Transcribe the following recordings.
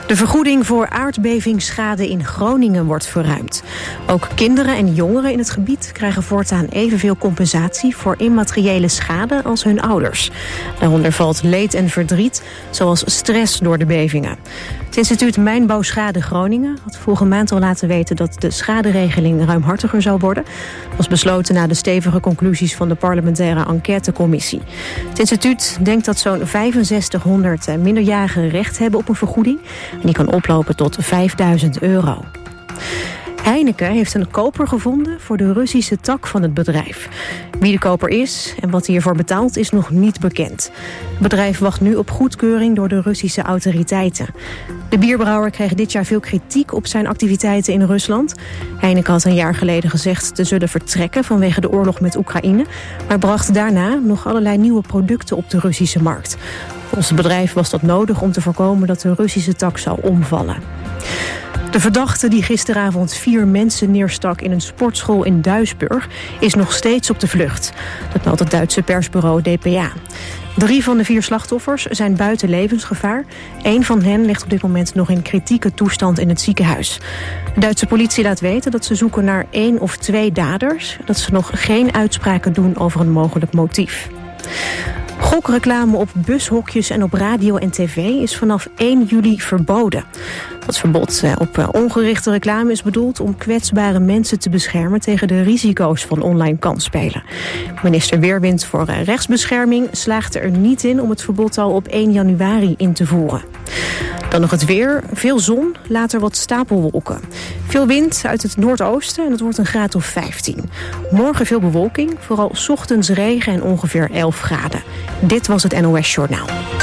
De vergoeding voor aardbevingsschade in Groningen wordt verruimd. Ook kinderen en jongeren in het gebied krijgen voortaan evenveel compensatie voor immateriële schade als hun ouders. Daaronder valt leed en verdriet, zoals stress door de bevingen. Het instituut Mijnbouwschade Groningen had vorige maand al laten weten dat de schaderegeling ruimhartiger zou worden. Dat was besloten na de stevige conclusies van de parlementaire enquêtecommissie. Het instituut denkt dat zo'n 6500 minderjarigen recht hebben op een vergoeding. En die kan oplopen tot €5.000. Heineken heeft een koper gevonden voor de Russische tak van het bedrijf. Wie de koper is en wat hij ervoor betaalt is nog niet bekend. Het bedrijf wacht nu op goedkeuring door de Russische autoriteiten. De bierbrouwer kreeg dit jaar veel kritiek op zijn activiteiten in Rusland. Heineken had een jaar geleden gezegd te zullen vertrekken vanwege de oorlog met Oekraïne, maar bracht daarna nog allerlei nieuwe producten op de Russische markt. Volgens het bedrijf was dat nodig om te voorkomen dat de Russische tak zou omvallen. De verdachte die gisteravond 4 mensen neerstak in een sportschool in Duisburg is nog steeds op de vlucht. Dat meldt het Duitse persbureau dpa. 3 van de 4 slachtoffers zijn buiten levensgevaar. 1 van hen ligt op dit moment nog in kritieke toestand in het ziekenhuis. De Duitse politie laat weten dat ze zoeken naar 1 of 2 daders. Dat ze nog geen uitspraken doen over een mogelijk motief. Gokreclame op bushokjes en op radio en tv is vanaf 1 juli verboden. Dat verbod op ongerichte reclame is bedoeld om kwetsbare mensen te beschermen tegen de risico's van online kansspelen. Minister Weerwind voor rechtsbescherming slaagde er niet in om het verbod al op 1 januari in te voeren. Dan nog het weer. Veel zon, later wat stapelwolken. Veel wind uit het noordoosten en het wordt een graad of 15. Morgen veel bewolking, vooral 's ochtends regen en ongeveer 11 graden. Dit was het NOS Journaal.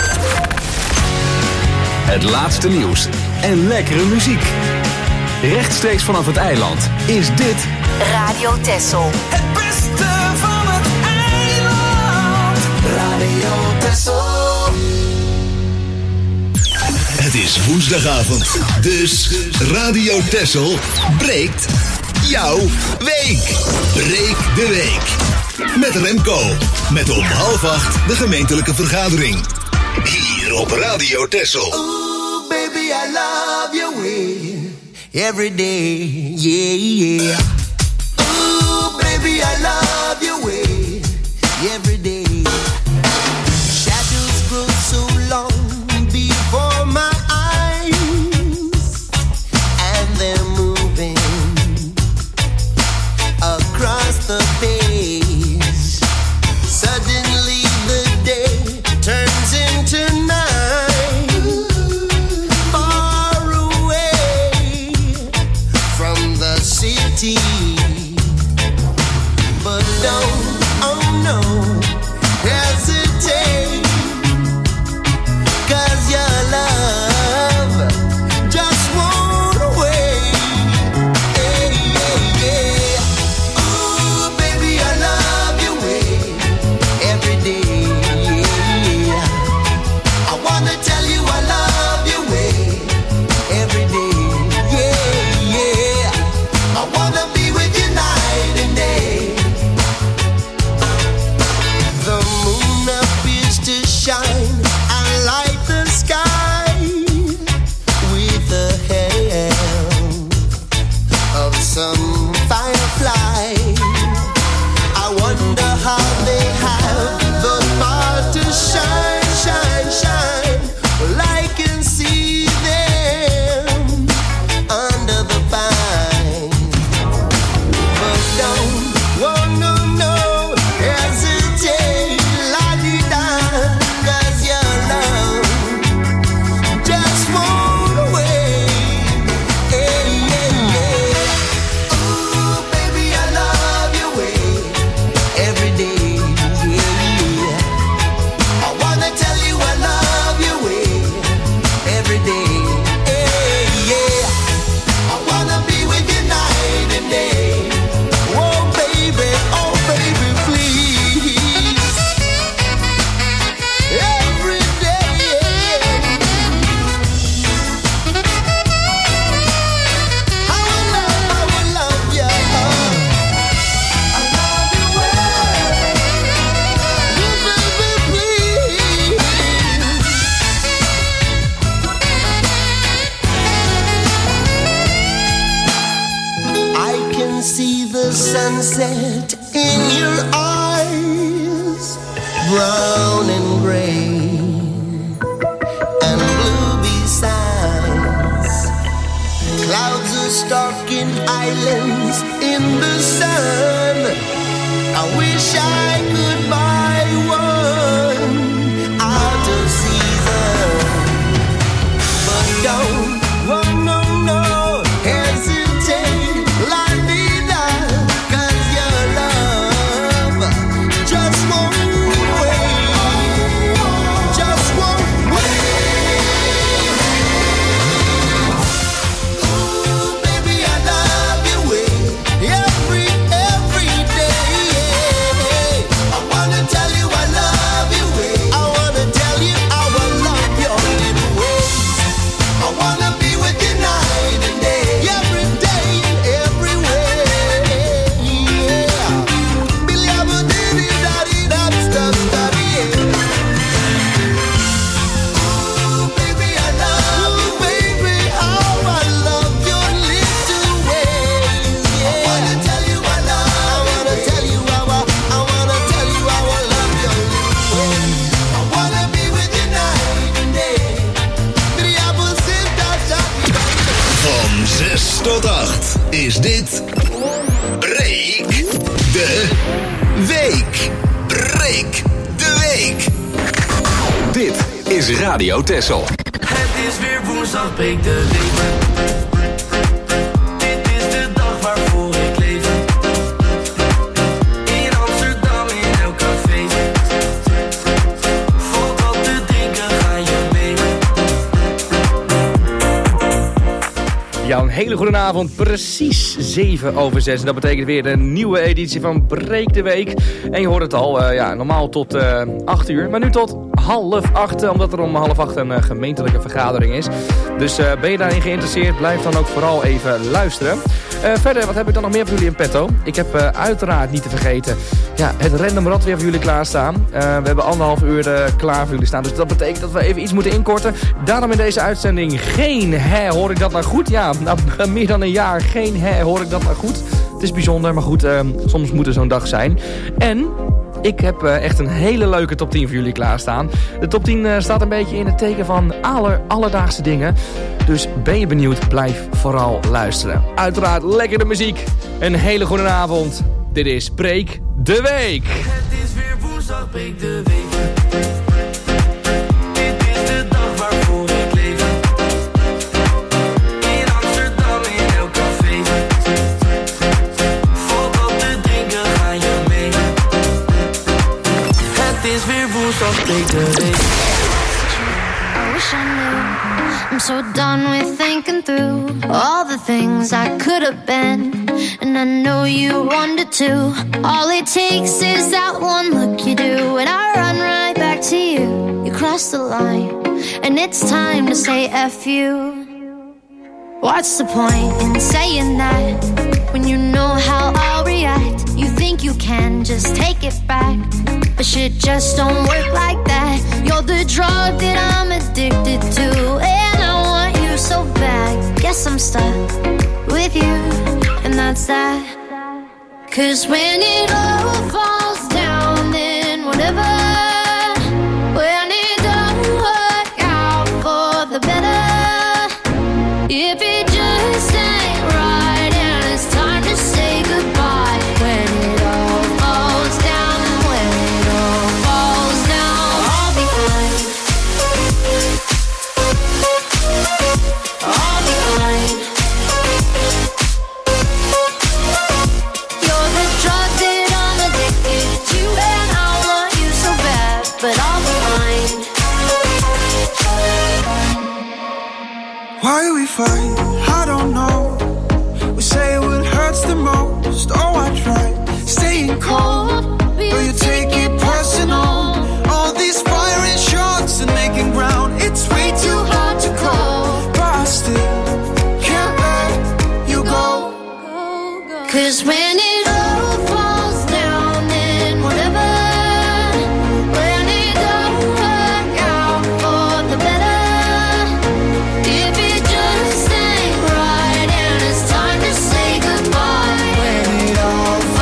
Het laatste nieuws en lekkere muziek. Rechtstreeks vanaf het eiland is dit Radio Texel. Het beste van het eiland. Radio Texel. Het is woensdagavond, dus Radio Texel breekt jouw week. Breek de week. Met Remco. Met om 7:30 de gemeentelijke vergadering. Hier op Radio Texel. Ooh, baby, I love your way. Every day, yeah, yeah. Ooh, baby, I love your way. Every day. Shadows grow so long before my eyes, and they're moving across the page. Suddenly the day turns into night. Far away from the city sunset in your eyes, brown and gray and blue besides. Clouds are stalking islands in the sun. I wish I could buy one out of season, but don't, oh no, no, hesitate, la vida, 'cause your love just won't wait, just won't wait. Ooh, baby, I love your way, every day. I wanna tell you I love your way. I wanna tell you how I love your little ways. I wanna be with you night and day, every day and every way. Yeah. Billy, I'm a diddy, daddy, that's stuff, daddy, yeah. Ooh, baby, I love you, baby, how I love your little ways. Yeah. I wanna tell you I wanna tell you how I wanna tell you how I love your little ways. I wanna be with you night and day. Billy, I'm a sit down, Van 6 tot 8 is dit Breek de Week. Breek de Week. Dit is Radio Texel. Het is weer woensdag, breek de week. Dit is de dag waarvoor ik leef. In Amsterdam, in elk café. Valt wat te drinken, ga je mee. Ja, een hele goede avond. Precies 7:06. En dat betekent weer een nieuwe editie van Breek de Week. En je hoort het al, normaal tot 8 uur. Maar nu tot 7:30, omdat er om 7:30 een gemeentelijke vergadering is. Dus ben je daarin geïnteresseerd, blijf dan ook vooral even luisteren. Verder, wat heb ik dan nog meer voor jullie in petto? Ik heb uiteraard niet te vergeten het random rad weer voor jullie klaarstaan. We hebben 1,5 uur klaar voor jullie staan. Dus dat betekent dat we even iets moeten inkorten. Daarom in deze uitzending geen hoor ik dat nou goed? Ja, nou, meer dan een jaar geen hoor ik dat nou goed? Het is bijzonder, maar goed, soms moet er zo'n dag zijn. En ik heb echt een hele leuke top 10 voor jullie klaarstaan. De top 10 staat een beetje in het teken van alledaagse dingen. Dus ben je benieuwd, blijf vooral luisteren. Uiteraard lekkere muziek. Een hele goede avond. Dit is Breek de Week. Het is weer woensdag, breek de week. Dit is de dag waarvoor ik leef. In Amsterdam, in elk café. Valt wat te drinken, ga je mee. Het is weer woensdag, breek de week. I wish I knew. I'm so done with thinking through all the things I could have been, and I know you wanted to. All it takes is that one look you do, and I run right back to you. You cross the line, and it's time to say F you. What's the point in saying that when you know how I'll react? You think you can just take it back, but shit just don't work like that. You're the drug that I'm addicted to, and I want you so bad. Guess I'm stuck with you, and that's that. 'Cause when it all falls down, then whatever. When it don't work out for the better, if it just ain't right and it's time to say goodbye. When it all falls down, when it all falls down, I'll be fine. I'll be fine. You're the drug that I'm addicted to, and I want you so bad, but I'll be fine. Why we fight, I don't know. We say what hurts the most. Oh, I try staying cold, but you take it personal. All these firing shots and making ground, it's way too hard to call. But I still can't let you go. 'Cause when it all falls down, then whatever. When it don't work out for the better, if it just ain't right and it's time to say goodbye. When it all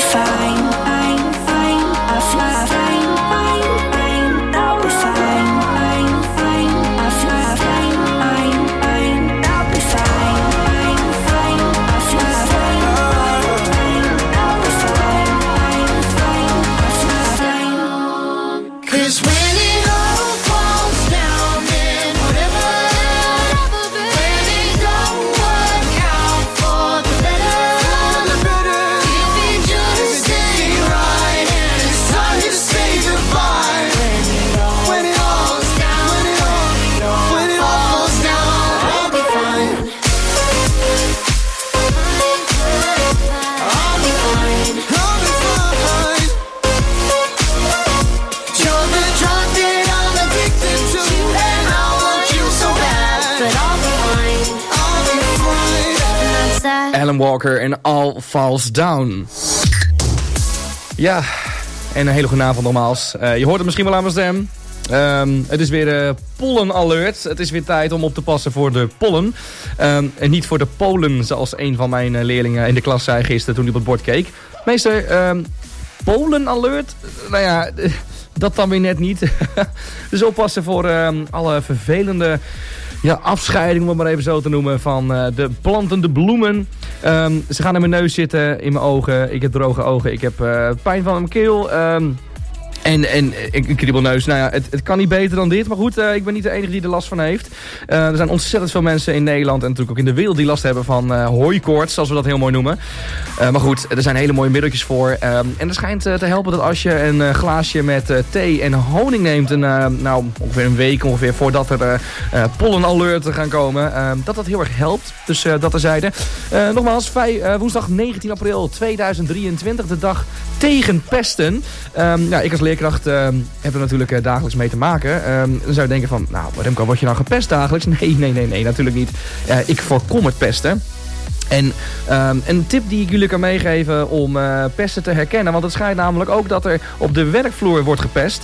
fine, fine, fine. I fly, fine, fine, fine. I'll be fine, fine, fine. I fly, fine, fine, fine. I'll be fine, fine, fine. I fly, fine, fine. I'll be fine, fine, fine. I fly, fine. 'Cause when it all falls down and whatever, when it don't work out for the better, if it just stay right and it's time to say goodbye. When it all falls down, when it all falls down, I'll be fine. I'll be fine. I'll be fine. You're the drug that I'm addicted to, and I want you so bad. But I'll be fine. I'll be fine. That's that. Alan Walker en All Falls Down. Ja, en een hele goede avond nogmaals. Je hoort het misschien wel aan mijn stem. Het is weer pollen alert. Het is weer tijd om op te passen voor de pollen. En niet voor de Polen, zoals een van mijn leerlingen in de klas zei gisteren toen hij op het bord keek. Meester, pollen alert? Nou ja, dat dan weer net niet. Dus oppassen voor alle vervelende afscheiding, om het maar even zo te noemen, van de plantende bloemen. Ze gaan in mijn neus zitten, in mijn ogen. Ik heb droge ogen, ik heb pijn van mijn keel. En een kriebelneus. Nou ja, het kan niet beter dan dit. Maar goed, ik ben niet de enige die er last van heeft. Er zijn ontzettend veel mensen in Nederland en natuurlijk ook in de wereld die last hebben van hooikoorts, zoals we dat heel mooi noemen. Maar goed, er zijn hele mooie middeltjes voor. En er schijnt te helpen dat als je een glaasje met thee en honing neemt, ongeveer een week voordat er pollenalerten gaan komen, dat heel erg helpt. Dus dat terzijde. Nogmaals, woensdag 19 april 2023, de dag tegen pesten. Ik als leerkracht heb er natuurlijk dagelijks mee te maken. Dan zou je denken van, nou Remco, word je nou gepest dagelijks? Nee, natuurlijk niet. Ik voorkom het pesten. En een tip die ik jullie kan meegeven om pesten te herkennen, want het schijnt namelijk ook dat er op de werkvloer wordt gepest.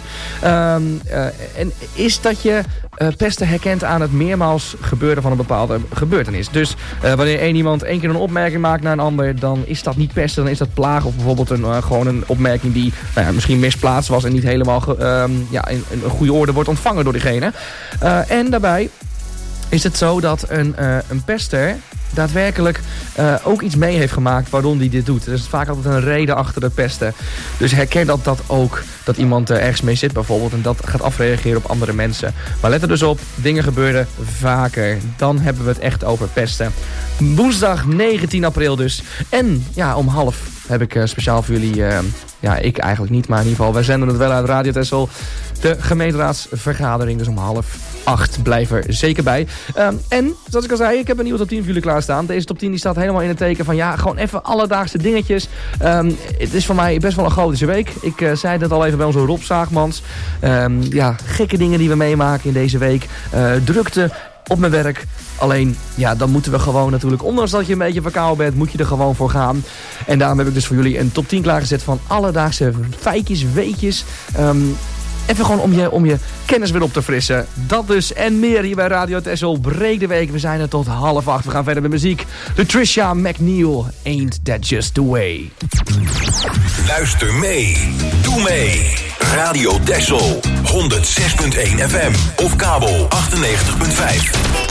En is dat je pesten herkent aan het meermaals gebeuren van een bepaalde gebeurtenis. Dus wanneer iemand één keer een opmerking maakt naar een ander, dan is dat niet pesten, dan is dat plagen. Of bijvoorbeeld gewoon een opmerking die misschien misplaatst was en niet helemaal in een goede orde wordt ontvangen door diegene. En daarbij is het zo dat een pester daadwerkelijk ook iets mee heeft gemaakt waarom hij dit doet. Er is vaak altijd een reden achter het pesten. Dus herken dat ook, dat iemand ergens mee zit bijvoorbeeld en dat gaat afreageren op andere mensen. Maar let er dus op, dingen gebeuren vaker. Dan hebben we het echt over pesten. Woensdag 19 april dus. En om 12:30 heb ik speciaal voor jullie, ik eigenlijk niet, maar in ieder geval, wij zenden het wel uit Radio Texel. De gemeenteraadsvergadering, dus om 7:30. Blijf er zeker bij. En, zoals ik al zei, ik heb een nieuwe top 10 voor jullie klaarstaan. Deze top 10 die staat helemaal in het teken van, gewoon even alledaagse dingetjes. Het is voor mij best wel een chaotische week. Ik zei dat al even bij onze Rob Zaagmans. Gekke dingen die we meemaken in deze week. Drukte op mijn werk. Alleen, dan moeten we gewoon natuurlijk, ondanks dat je een beetje verkouden bent, moet je er gewoon voor gaan. En daarom heb ik dus voor jullie een top 10 klaargezet van alledaagse feitjes, weetjes. Even gewoon om je kennis weer op te frissen. Dat dus en meer hier bij Radio Texel. Breek de week. We zijn er tot 7:30. We gaan verder met muziek. Patricia McNeil, Ain't That Just The Way. Luister mee. Doe mee. Radio Texel. 106.1 FM. Of kabel 98.5.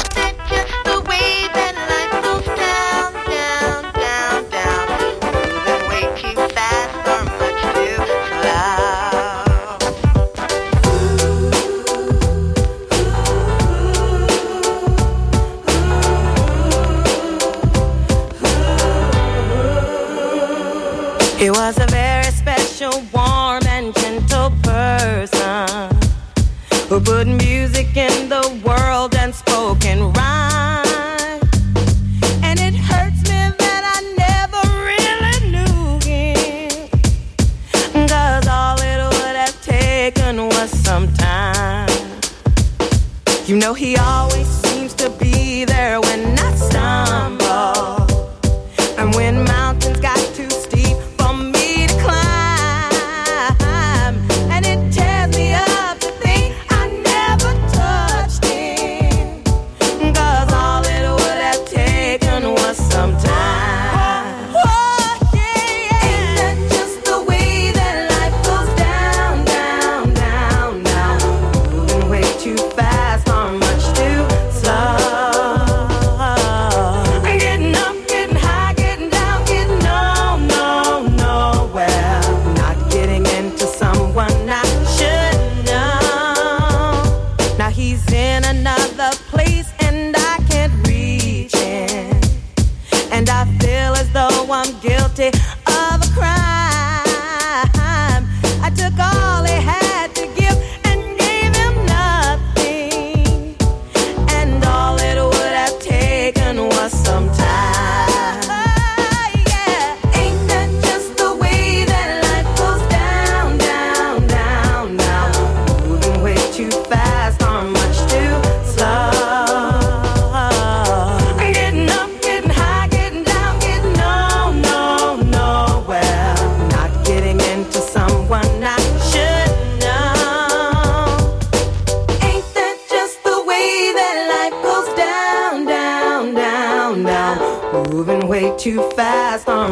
He was a very special, warm and gentle person who put music in the world and spoke in rhyme. And it hurts me that I never really knew him, 'cause all it would have taken was some time. You know he always seems to be there when I stumble, and when mountains got too steep for me to climb, and it tears me up to think I never touched him, 'cause all it would have taken was some time. Oh, yeah, yeah. Ain't that just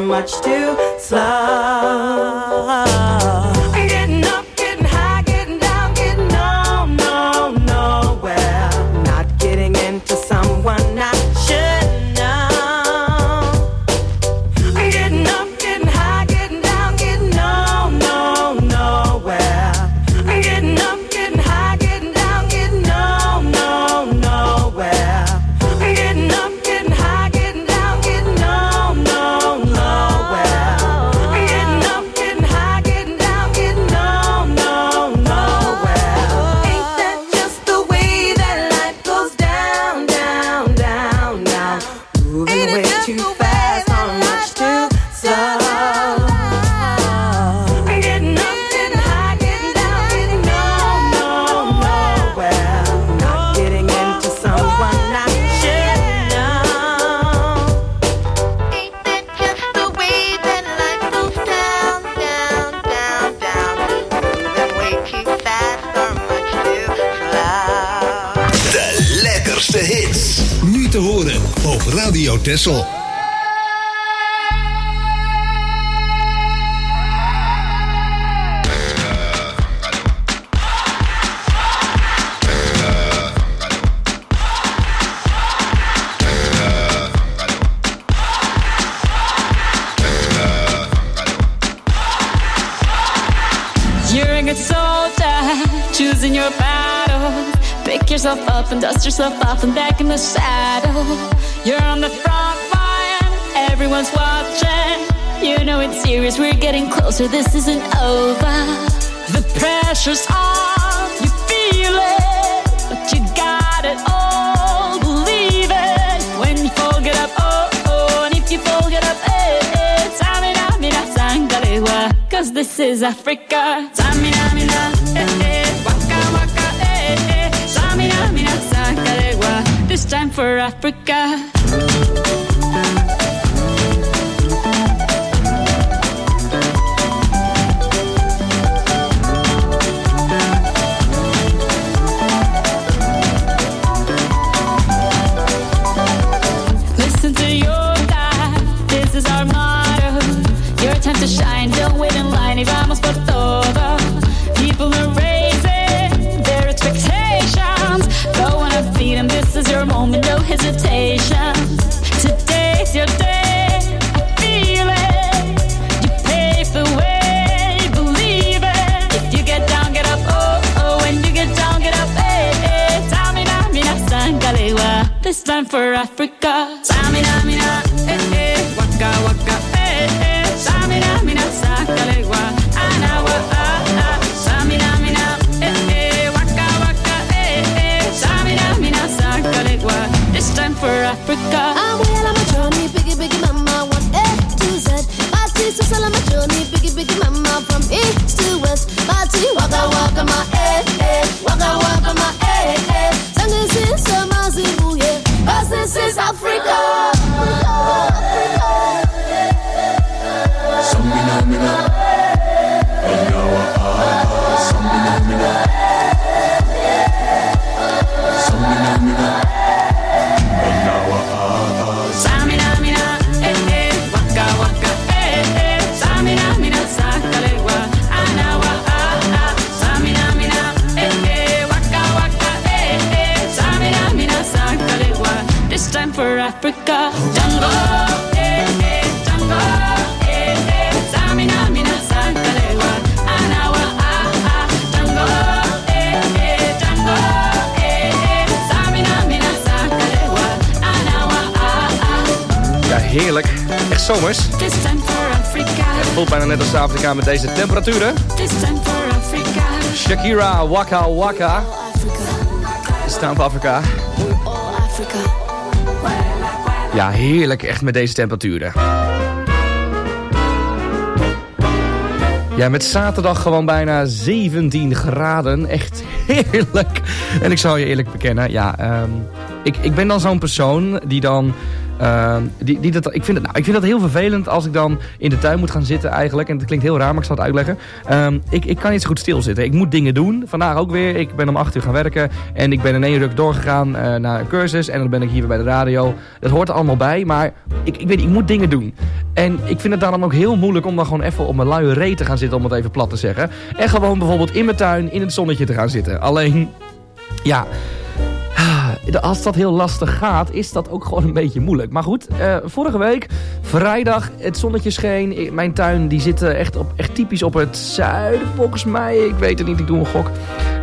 much too slow. Getting up, getting high, getting down, getting nowhere. Not getting into someone I should know. Getting up, getting high, getting down, getting nowhere. Getting up, getting high, getting down, getting nowhere. Getting up, getting high, getting down, getting nowhere. Getting up, getting high, getting down, getting nowhere. Ain't that just the way that life goes down, down, down, down? Moving way too fast, or much too slow. Getting up, getting high, getting down, getting nowhere. Not getting into someone I should know. Ain't that just the way that life goes down, down, down, down? Moving way too fast, or much too slow. De lekkerste hits. Nu te horen op Radio Texel. You're a good soldier, choosing your battle. Pick yourself up and dust yourself off and back in the saddle. You're on the front line, everyone's watching. You know it's serious, we're getting closer, this isn't over. The pressure's on, you feel it, but you got it all, believe it. When you fall, get up, oh, oh, and if you fall, get up, eh, eh. Tamina, mina, sangalewa, 'cause this is Africa. Tamina, mina, eh, eh, waka, waka, eh, eh. Tamina, mina, sangalewa, this time for Africa. Listen to your dad, this is our motto. Your time to shine, don't wait in line, y vamos por todo. People are raising their expectations. Go on and feed them, this is your moment, no hesitation. Today's your day, I feel it. You pave the way, believe it. If you get down, get up, oh, oh. When you get down, get up, eh, eh. Tamina, mina, sangalewa, this time for Africa. Tamina, mina, eh, eh. Waka, waka, eh, eh. Tamina, mina, sangalewa, anawa, ah, ah. Tamina, mina, eh, eh. Waka, waka, eh, eh. Tamina, mina, sangalewa, this time for Africa. I'm well on my journey, biggie, biggie, mama, 1 A to Z. Party, so sell on my journey, biggie, biggie, mama, from east to west. Party, waka, waka, my eh, eh. Waka, waka, my eh, eh. Sing this is Mazibu, yeah. 'Cause this is Africa. Samina, mina, anawa, ah, samina, mina. Samina, mina, anawa, ah, Samina, mina, eh, eh. Waka, waka, eh, eh. Samina, mina, sangalewa, anawa, ah, ah. Samina, mina, eh, eh. Waka, waka, eh, eh. Samina, mina, sangalewa, this time for Africa. Jungle, eh, eh. Jungle, eh, eh. Samina, mina, sangalewa, anawa, ah, ah. Jungle, eh, eh. Jungle, eh, eh. Samina, mina, sangalewa, anawa, ah, ah. Ja, heerlijk. Echt zomers. This time for Africa. Het voelt bijna net als Afrika met deze temperaturen. This time for Africa. Shakira, Waka Waka. Het is time voor Afrika. Ja, heerlijk echt met deze temperaturen. Ja, met zaterdag gewoon bijna 17 graden. Echt heerlijk. En ik zal je eerlijk bekennen, ja, ik ben dan zo'n persoon die dan Ik vind dat heel vervelend als ik dan in de tuin moet gaan zitten eigenlijk. En het klinkt heel raar, maar ik zal het uitleggen. Ik kan niet zo goed stilzitten. Ik moet dingen doen. Vandaag ook weer. Ik ben om 8 uur gaan werken. En ik ben in 1 ruk doorgegaan naar een cursus. En dan ben ik hier weer bij de radio. Dat hoort er allemaal bij. Maar ik moet dingen doen. En ik vind het daarom ook heel moeilijk om dan gewoon even op mijn luie reet te gaan zitten. Om het even plat te zeggen. En gewoon bijvoorbeeld in mijn tuin in het zonnetje te gaan zitten. Alleen, ja... Als dat heel lastig gaat, is dat ook gewoon een beetje moeilijk. Maar goed, vorige week, vrijdag, het zonnetje scheen. Mijn tuin die zit echt typisch op het zuiden, volgens mij. Ik weet het niet, ik doe een gok.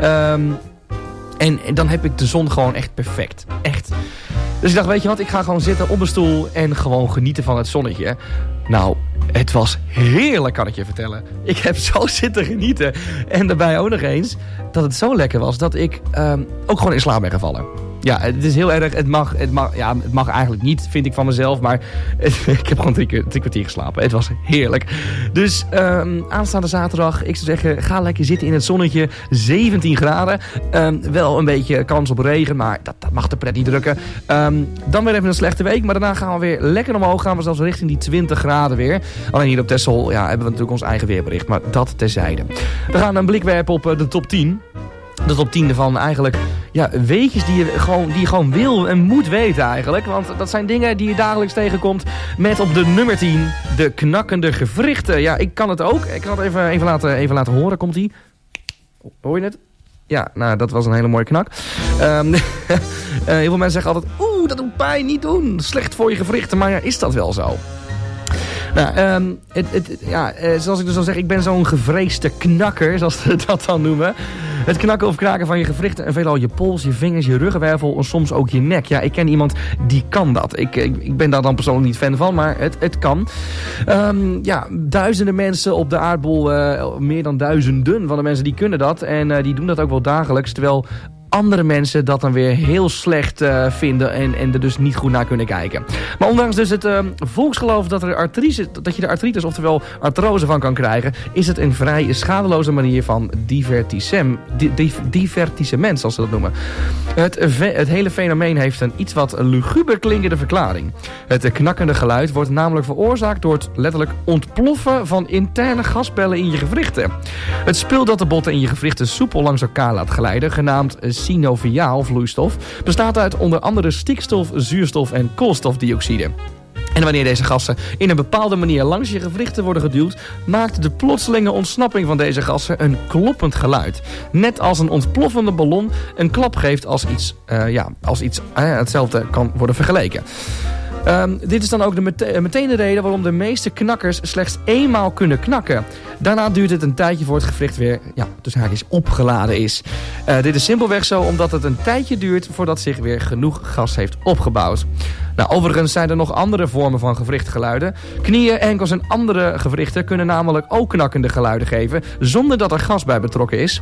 En dan heb ik de zon gewoon echt perfect. Echt. Dus ik dacht, weet je wat, ik ga gewoon zitten op een stoel en gewoon genieten van het zonnetje. Nou, het was heerlijk, kan ik je vertellen. Ik heb zo zitten genieten. En daarbij ook nog eens dat het zo lekker was dat ik ook gewoon in slaap ben gevallen. Ja, het is heel erg. Het mag eigenlijk niet, vind ik van mezelf. Maar ik heb gewoon drie kwartier geslapen. Het was heerlijk. Dus aanstaande zaterdag, ik zou zeggen, ga lekker zitten in het zonnetje. 17 graden. Wel een beetje kans op regen, maar dat mag de pret niet drukken. Dan weer even een slechte week. Maar daarna gaan we weer lekker omhoog. Gaan we zelfs richting die 20 graden weer. Alleen hier op Texel hebben we natuurlijk ons eigen weerbericht. Maar dat terzijde. We gaan een blik werpen op de top 10. De top 10 van eigenlijk weetjes die je gewoon wil en moet weten eigenlijk. Want dat zijn dingen die je dagelijks tegenkomt. Met op de nummer 10 de knakkende gewrichten. Ja, ik kan het ook. Ik kan het even laten horen. Komt ie? Hoor je het? Ja, nou, dat was een hele mooie knak. Heel veel mensen zeggen altijd... Oeh, dat doet pijn, niet doen. Slecht voor je gewrichten. Maar ja, is dat wel zo? Nou, zoals ik dus al zeg, ik ben zo'n gevreesde knakker, zoals we dat dan noemen. Het knakken of kraken van je gewrichten en veelal je pols, je vingers, je ruggenwervel en soms ook je nek. Ja, ik ken iemand die kan dat. Ik ben daar dan persoonlijk niet fan van, maar het kan. Duizenden mensen op de aardbol, meer dan duizenden van de mensen die kunnen dat. En die doen dat ook wel dagelijks, terwijl andere mensen dat dan weer heel slecht vinden en er dus niet goed naar kunnen kijken. Maar ondanks dus het volksgeloof dat je er artritis, oftewel artrose van kan krijgen, is het een vrij schadeloze manier van divertissement, zoals ze dat noemen. Het hele fenomeen heeft een iets wat luguber klinkende verklaring. Het knakkende geluid wordt namelijk veroorzaakt door het letterlijk ontploffen van interne gasbellen in je gewrichten. Het spul dat de botten in je gewrichten soepel langs elkaar laat glijden, genaamd synoviaal vloeistof, bestaat uit onder andere stikstof, zuurstof en koolstofdioxide. En wanneer deze gassen in een bepaalde manier langs je gewrichten worden geduwd, maakt de plotselinge ontsnapping van deze gassen een kloppend geluid. Net als een ontploffende ballon een klap geeft als iets hetzelfde kan worden vergeleken. Dit is dan ook meteen de reden waarom de meeste knakkers slechts eenmaal kunnen knakken. Daarna duurt het een tijdje voor het gewricht weer, tussen haakjes, opgeladen is. Dit is simpelweg zo omdat het een tijdje duurt voordat zich weer genoeg gas heeft opgebouwd. Nou, overigens zijn er nog andere vormen van gewrichtgeluiden. Knieën, enkels en andere gewrichten kunnen namelijk ook knakkende geluiden geven, zonder dat er gas bij betrokken is.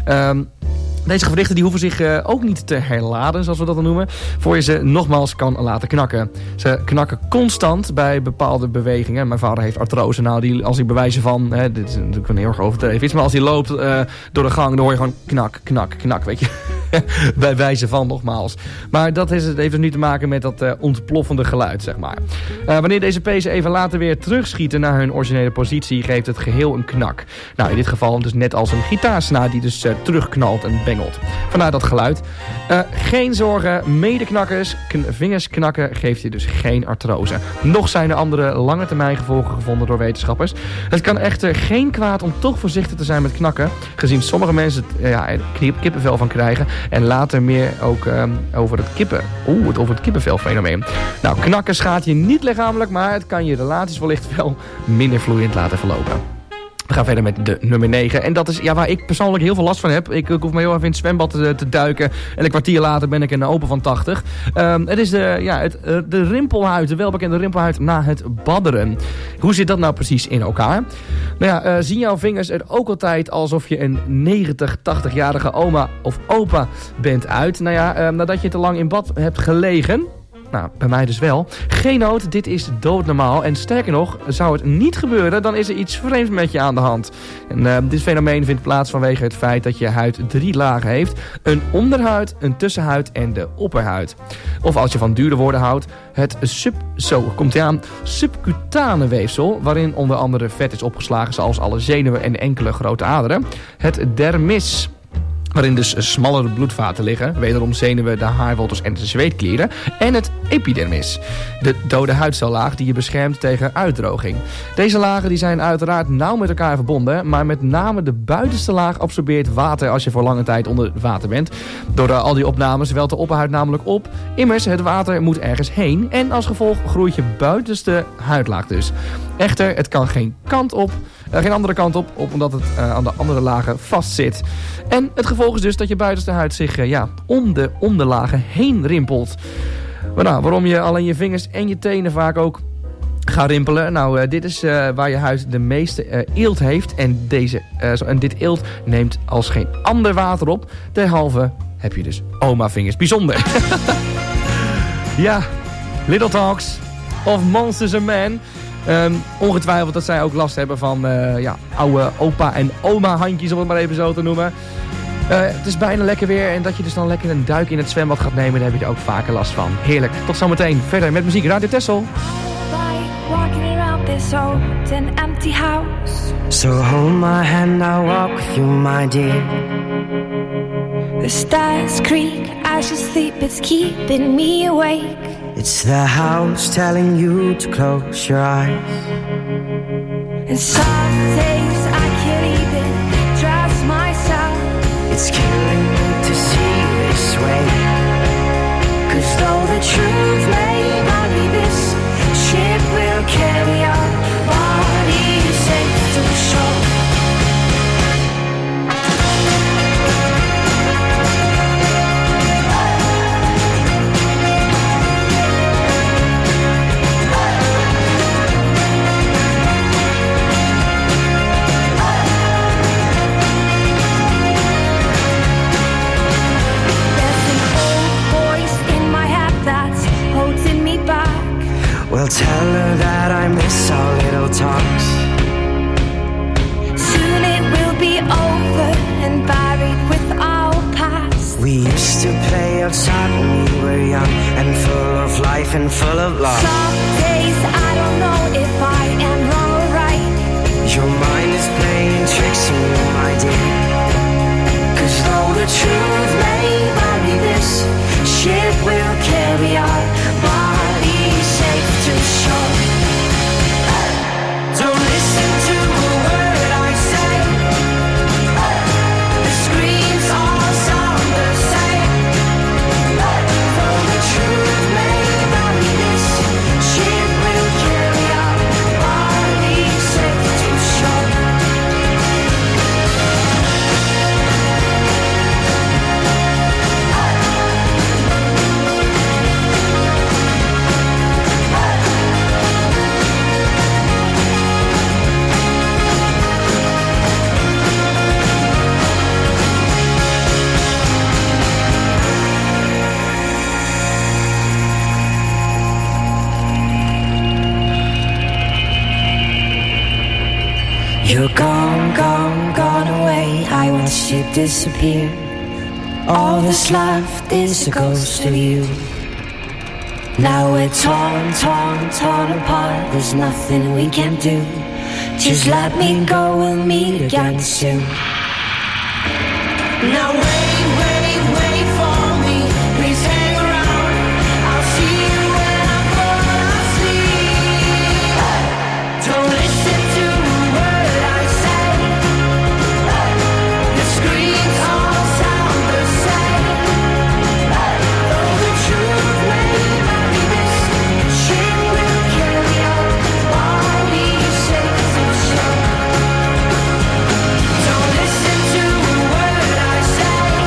Deze gewrichten die hoeven zich ook niet te herladen, zoals we dat dan noemen, voor je ze nogmaals kan laten knakken. Ze knakken constant bij bepaalde bewegingen. Mijn vader heeft artrose, als hij bewijzen van, dit is natuurlijk een heel erg overdreven iets, maar als hij loopt door de gang, dan hoor je gewoon knak, knak, knak, weet je. Bij wijze van nogmaals. Maar dat heeft dus nu te maken met dat ontploffende geluid, zeg maar. Wanneer deze pezen even later weer terugschieten naar hun originele positie, geeft het geheel een knak. Nou, in dit geval dus net als een gitaarsnaar die dus terugknalt en bengelt. Vandaar dat geluid. Geen zorgen, medeknakkers, vingers knakken geeft je dus geen artrose. Nog zijn er andere lange termijn gevolgen gevonden door wetenschappers. Het kan echter geen kwaad om toch voorzichtig te zijn met knakken, gezien sommige mensen er kippenvel van krijgen. En later meer ook over het kippenvelfenomeen. Nou, knakken schaadt je niet lichamelijk, maar het kan je relaties wellicht wel minder vloeiend laten verlopen. We gaan verder met de nummer 9. En dat is waar ik persoonlijk heel veel last van heb. Ik hoef me heel even in het zwembad te duiken. En een kwartier later ben ik een open van 80. Het is de rimpelhuid, de welbekende rimpelhuid na het badderen. Hoe zit dat nou precies in elkaar? Nou zien jouw vingers er ook altijd alsof je een 90, 80-jarige oma of opa bent uit? Nadat je te lang in bad hebt gelegen, Nou, bij mij dus wel. Geen nood, dit is doodnormaal. En sterker nog, zou het niet gebeuren, dan is er iets vreemds met je aan de hand. En dit fenomeen vindt plaats vanwege het feit dat je huid 3 lagen heeft. Een onderhuid, een tussenhuid en de opperhuid. Of als je van dure woorden houdt, het subcutane weefsel, waarin onder andere vet is opgeslagen zoals alle zenuwen en enkele grote aderen. Het dermis, waarin dus smallere bloedvaten liggen, wederom zenuwen, de haarwortels en de zweetklieren. En het epidermis, de dode huidcellaag die je beschermt tegen uitdroging. Deze lagen die zijn uiteraard nauw met elkaar verbonden, maar met name de buitenste laag absorbeert water als je voor lange tijd onder water bent. Door al die opnames welt de opperhuid namelijk op. Immers, het water moet ergens heen en als gevolg groeit je buitenste huidlaag dus. Echter, het kan geen andere kant op, omdat het aan de andere lagen vastzit. En het gevolg is dus dat je buitenste huid zich om de onderlagen heen rimpelt. Maar nou, waarom je alleen je vingers en je tenen vaak ook gaat rimpelen? Nou, dit is waar je huid de meeste eelt heeft. En dit eelt neemt als geen ander water op. Derhalve heb je dus oma-vingers. Bijzonder. Ja, Little Talks of Monsters and Men. Ongetwijfeld dat zij ook last hebben van oude opa en oma handjes, om het maar even zo te noemen. Het is bijna lekker weer en dat je dus dan lekker een duik in het zwembad gaat nemen, daar heb je er ook vaker last van. Heerlijk. Tot zometeen. Verder met muziek. Radio Texel. Walking around this old and empty house. So hold my hand, I'll walk with you, my dear. The stairs creak as you sleep, it's keeping me awake. It's the house telling you to close your eyes. And some days I can't even trust myself. It's killing me to see you this way. 'Cause though the truth may not be this, ship will carry our bodies safe to shore. Well, tell her that I miss our little talks. Soon it will be over and buried with our past. We used to play outside when we were young and full of life and full of love. Some days I don't know if I am wrong or right. Your mind is playing tricks on you, my dear. 'Cause though the truth may bury this, ship will carry our bodies safe to shore. Don't listen to a word I say. The screams all sound the same. Though the truth may bury this, ship will carry our bodies safe to shore. You're gone, gone, gone away. I watched you disappear. All that's left is a ghost of you. Now we're torn, torn, torn apart. There's nothing we can do. Just let me go, we'll meet again soon. Now wait, wait, wait for me. Please hang around. I'll see you when I fall asleep. Don't listen to a word I say. The screams all sound the same. Though the truth may not be this, ship will carry our bodies safe to shore. Don't listen to a word I say.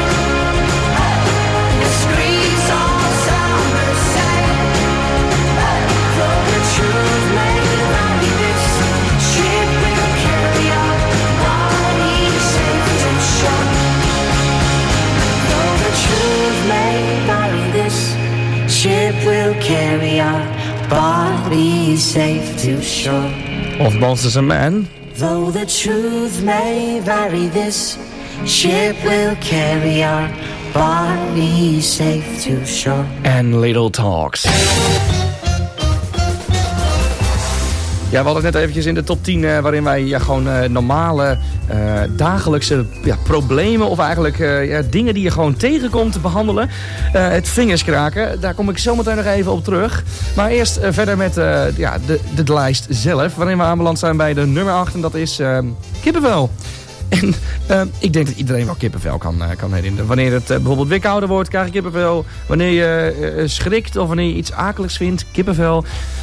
carry our bodies safe to shore. Of Monsters and Men. Though the truth may vary, this ship will carry our bodies safe to shore. En Little Talks. Ja, we hadden het net eventjes in de top 10 waarin wij gewoon normale dagelijkse problemen of eigenlijk dingen die je gewoon tegenkomt behandelen. Het vingerskraken, daar kom ik zo meteen nog even op terug. Maar eerst verder met de lijst zelf, waarin we aanbeland zijn bij de nummer 8 en dat is kippenvel. En ik denk dat iedereen wel kippenvel kan herinneren. Wanneer het bijvoorbeeld weer kouder wordt, krijg je kippenvel. Wanneer je schrikt of wanneer je iets akeligs vindt, kippenvel.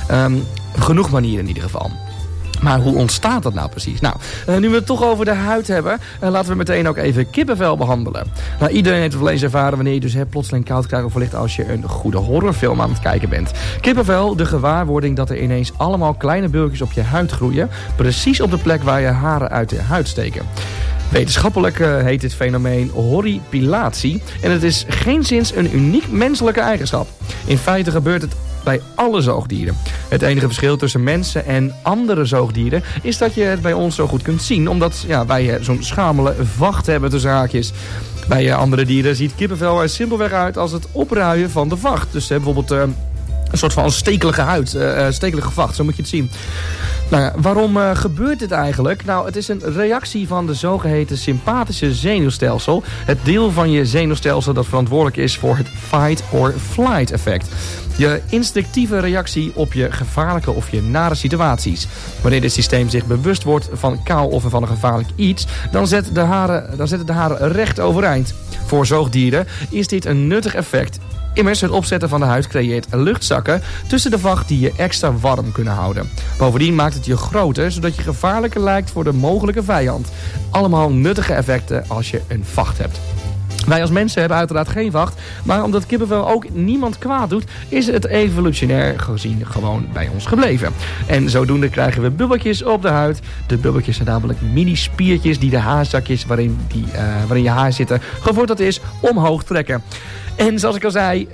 Genoeg manieren in ieder geval. Maar hoe ontstaat dat nou precies? Nou, nu we het toch over de huid hebben, laten we meteen ook even kippenvel behandelen. Nou, iedereen heeft het wel eens ervaren wanneer je dus plotseling koud krijgt of wellicht als je een goede horrorfilm aan het kijken bent. Kippenvel, de gewaarwording dat er ineens allemaal kleine bulkjes op je huid groeien, precies op de plek waar je haren uit de huid steken. Wetenschappelijk heet dit fenomeen horripilatie en het is geenszins een uniek menselijke eigenschap. In feite gebeurt het bij alle zoogdieren. Het enige verschil tussen mensen en andere zoogdieren is dat je het bij ons zo goed kunt zien, omdat wij zo'n schamele vacht hebben tussen haakjes. Bij andere dieren ziet kippenvel er simpelweg uit als het opruien van de vacht. Dus bijvoorbeeld een soort van stekelige huid, stekelige vacht, zo moet je het zien. Nou ja, waarom gebeurt dit eigenlijk? Nou, het is een reactie van de zogeheten sympathische zenuwstelsel. Het deel van je zenuwstelsel dat verantwoordelijk is voor het fight or flight effect. Je instinctieve reactie op je gevaarlijke of je nare situaties. Wanneer dit systeem zich bewust wordt van kou of van een gevaarlijk iets, dan zetten de haren recht overeind. Voor zoogdieren is dit een nuttig effect. Immers, het opzetten van de huid creëert luchtzakken tussen de vacht die je extra warm kunnen houden. Bovendien maakt het je groter, zodat je gevaarlijker lijkt voor de mogelijke vijand. Allemaal nuttige effecten als je een vacht hebt. Wij als mensen hebben uiteraard geen vacht, maar omdat kippenvel ook niemand kwaad doet, is het evolutionair gezien gewoon bij ons gebleven. En zodoende krijgen we bubbeltjes op de huid. De bubbeltjes zijn namelijk mini-spiertjes die de haarzakjes waarin je haar zitten gevorderd is omhoog trekken. En zoals ik al zei,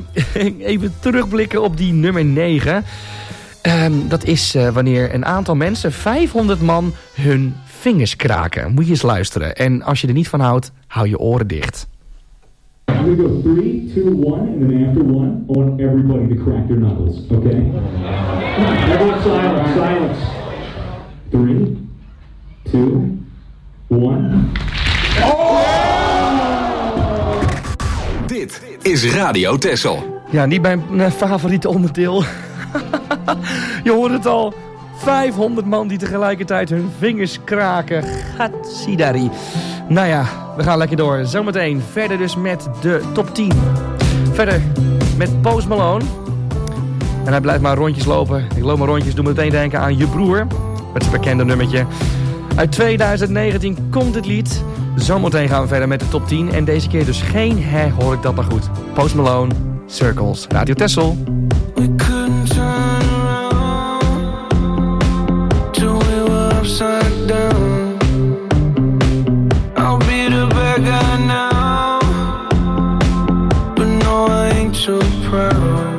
even terugblikken op die nummer 9. Dat is wanneer een aantal mensen, 500 man, hun vingers kraken. Moet je eens luisteren. En als je er niet van houdt, hou je oren dicht. We go 3, 2, 1, and then after 1, I want everybody to crack their knuckles, okay? Everyone silence. 3, 2, 1. Dit is Radio Texel. Ja, niet mijn favoriete onderdeel. Je hoort het al. 500 man die tegelijkertijd hun vingers kraken. Gatsidari. Nou ja, we gaan lekker door. Zometeen verder dus met de top 10. Verder met Post Malone. En hij blijft maar rondjes lopen. Ik loop maar rondjes, doe me meteen denken aan Je Broer. Met zijn bekende nummertje. Uit 2019 komt het lied. Zometeen gaan we verder met de top 10. En deze keer dus geen hoor ik dat maar goed. Post Malone, Circles, Radio Texel. We couldn't turn around till we were upside down. I'll be the bad guy now, but no, I ain't too proud.